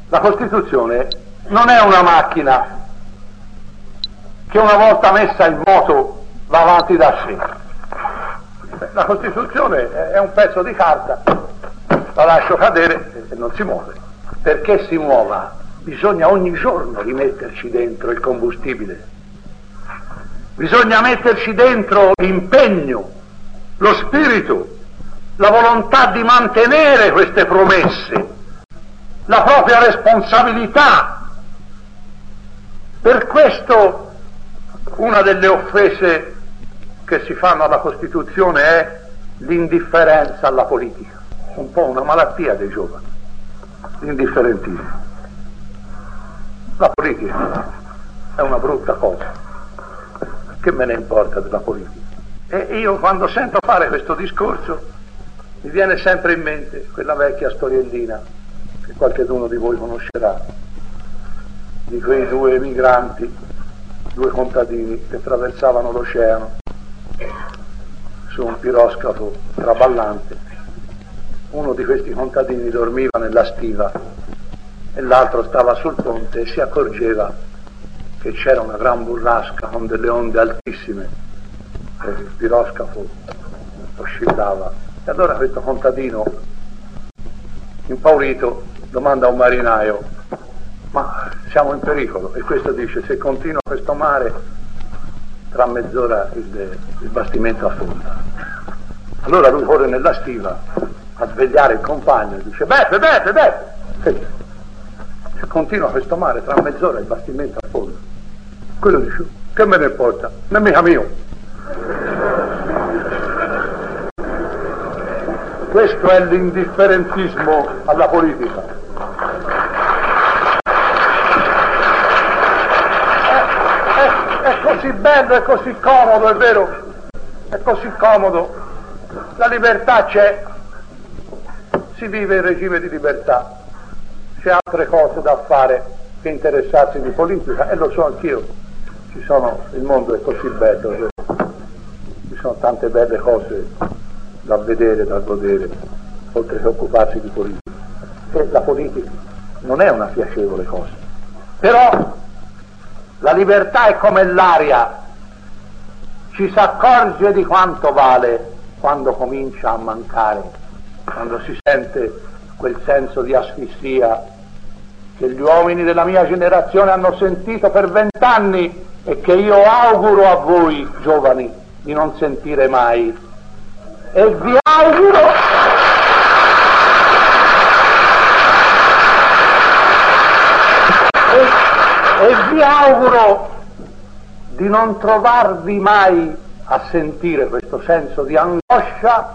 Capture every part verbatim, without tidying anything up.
La Costituzione non è una macchina che una volta messa in moto va avanti da sé. La Costituzione è un pezzo di carta, la lascio cadere e non si muove. Perché si muova bisogna ogni giorno rimetterci dentro il combustibile, bisogna metterci dentro l'impegno, lo spirito, la volontà di mantenere queste promesse, la propria responsabilità. Per questo una delle offese che si fanno alla Costituzione è l'indifferenza alla politica, un po' una malattia dei giovani, l'indifferentismo. La politica è una brutta cosa, che me ne importa della politica? E io quando sento fare questo discorso mi viene sempre in mente quella vecchia storiellina che qualcuno di voi conoscerà, di quei due emigranti, due contadini che attraversavano l'oceano su un piroscafo traballante. Uno di questi contadini dormiva nella stiva e l'altro stava sul ponte e si accorgeva che c'era una gran burrasca con delle onde altissime e il piroscafo oscillava. E allora questo contadino, impaurito, domanda a un marinaio: ma siamo in pericolo? E questo dice: se continua questo mare, tra mezz'ora il, il bastimento affonda. Allora lui corre nella stiva a svegliare il compagno e dice: Beppe, Beppe, Beppe, se continua questo mare, tra mezz'ora il bastimento affonda. Quello dice: che me ne importa, non è mica mio. Questo è l'indifferentismo alla politica. È, è, è così bello, è così comodo, è vero, è così comodo. La libertà c'è, si vive in regime di libertà, c'è altre cose da fare che interessarsi di politica, e lo so anch'io. Ci sono, il mondo è così bello, ci sono tante belle cose da vedere, da godere, oltre che occuparsi di politica. E la politica non è una piacevole cosa, però la libertà è come l'aria, ci si accorge di quanto vale quando comincia a mancare, quando si sente quel senso di asfissia che gli uomini della mia generazione hanno sentito per vent'anni e che io auguro a voi giovani di non sentire mai. E vi auguro e, e vi auguro di non trovarvi mai a sentire questo senso di angoscia,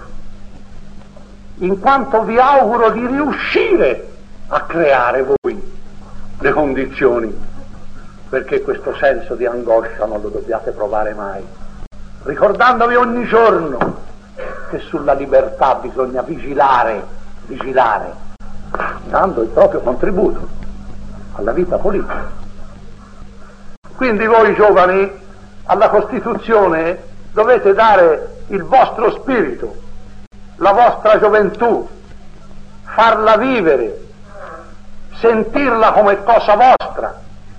in quanto vi auguro di riuscire a creare voi le condizioni perché questo senso di angoscia non lo dobbiate provare mai, ricordandovi ogni giorno che sulla libertà bisogna vigilare, vigilare, dando il proprio contributo alla vita politica. Quindi voi giovani alla Costituzione dovete dare il vostro spirito, la vostra gioventù, farla vivere, sentirla come cosa vostra,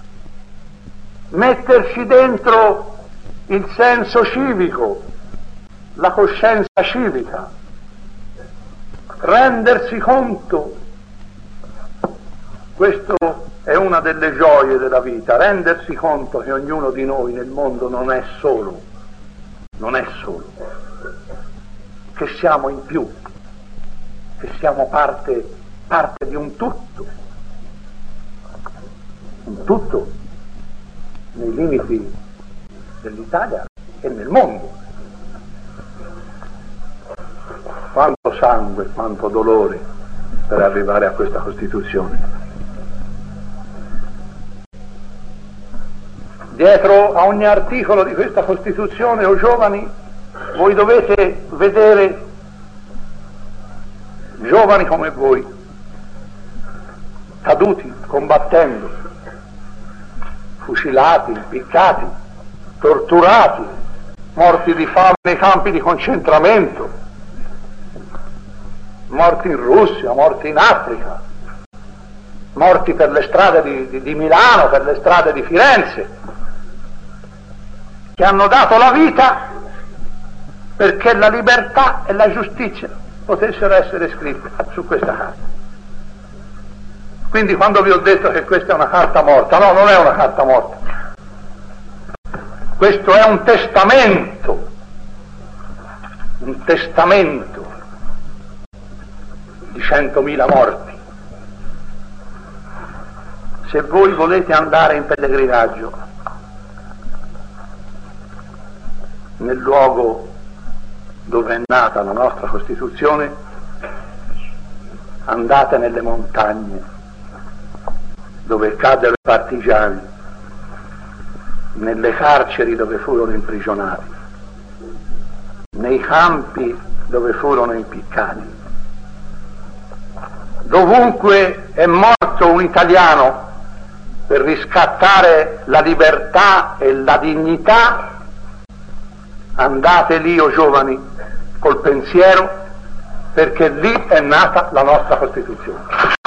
metterci dentro il senso civico, la coscienza civica, rendersi conto, questo è una delle gioie della vita, rendersi conto che ognuno di noi nel mondo non è solo, non è solo, che siamo in più, che siamo parte, parte di un tutto, un tutto nei limiti dell'Italia e nel mondo. Quanto sangue, quanto dolore per arrivare a questa Costituzione. Dietro a ogni articolo di questa Costituzione, o giovani, voi dovete vedere giovani come voi, caduti, combattendo, fucilati, impiccati, torturati, morti di fame nei campi di concentramento, morti in Russia, morti in Africa, morti per le strade di, di, di Milano, per le strade di Firenze, che hanno dato la vita perché la libertà e la giustizia potessero essere scritte su questa carta. Quindi quando vi ho detto che questa è una carta morta, no, non è una carta morta, questo è un testamento, un testamento di centomila morti. Se voi volete andare in pellegrinaggio nel luogo dove è nata la nostra Costituzione, andate nelle montagne dove caddero i partigiani, nelle carceri dove furono imprigionati, nei campi dove furono impiccati. Dovunque è morto un italiano per riscattare la libertà e la dignità, andate lì, o giovani, col pensiero, perché lì è nata la nostra Costituzione.